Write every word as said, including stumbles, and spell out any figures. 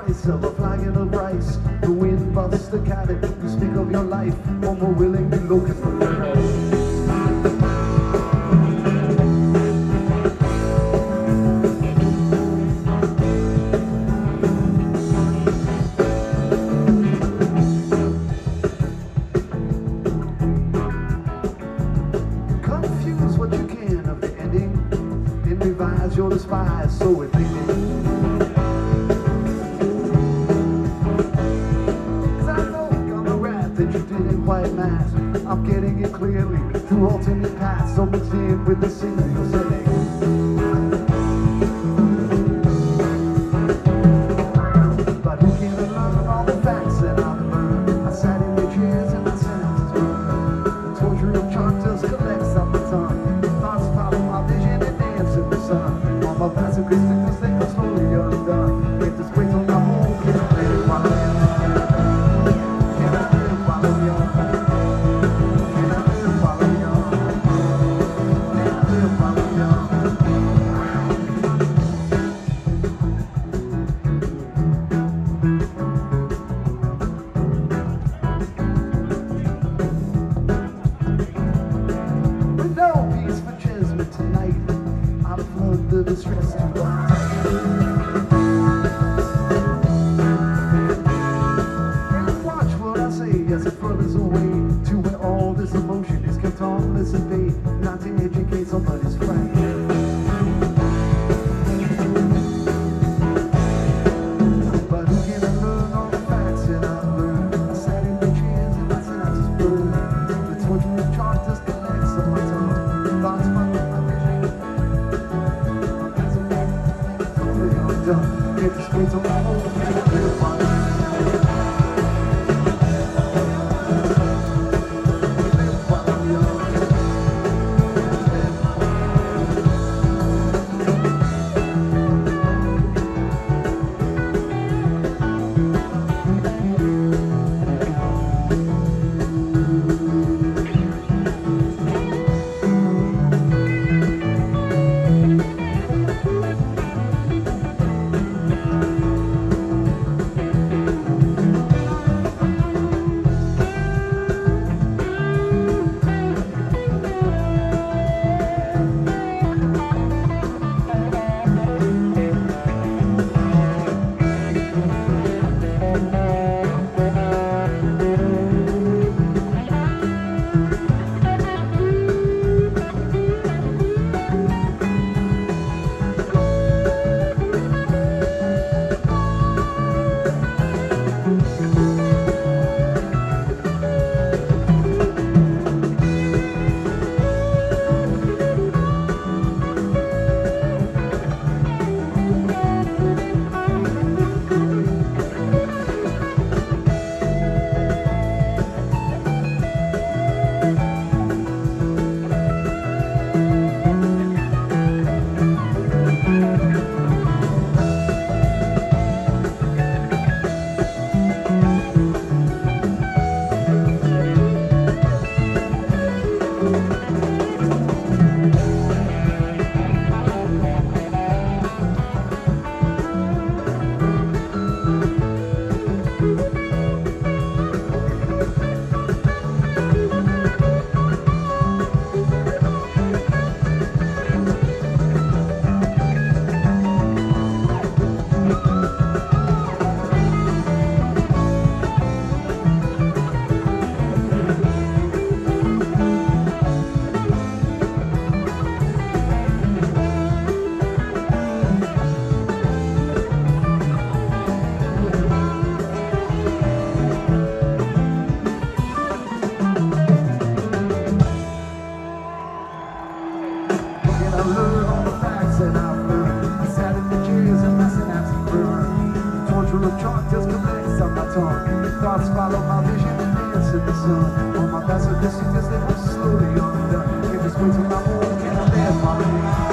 slice of a flagon of rice. The wind busts the cabin, you speak of your life, or more willingly looking for love. You're despised, so we're thinking. Cause I know on the rap that you didn't quite match. I'm getting it clearly through alternate paths, so mixed in with the scenery you're setting. But who can learn all the facts that I've learned? I sat in the chairs and I sat out to turn. The torture of characters collects up the tongue. Thoughts follow my vision and dance in the sun. My passive Christian cause they go slowly undone. If this weight on my home, can I live while I'm young? Can I live while I'm young? Can I live while I'm young? Can I live while I'm young? With no peace for judgment tonight, I flood the distress to the and watch what I say as it furthers away to where all this emotion is kept on listening, not to educate somebody's friend. But who can I learn all the facts that I've learned? I sat in the chairs and my synapses burned. The torture of charters collects on my tongue. Thoughts follow my vision. Get the streets on my own, can I live while I'm young? Live while I'm young. Thoughts follow my vision and dance in the sun. On my passive distance, they will slowly undone. If it's way till I'm old, can I live my life?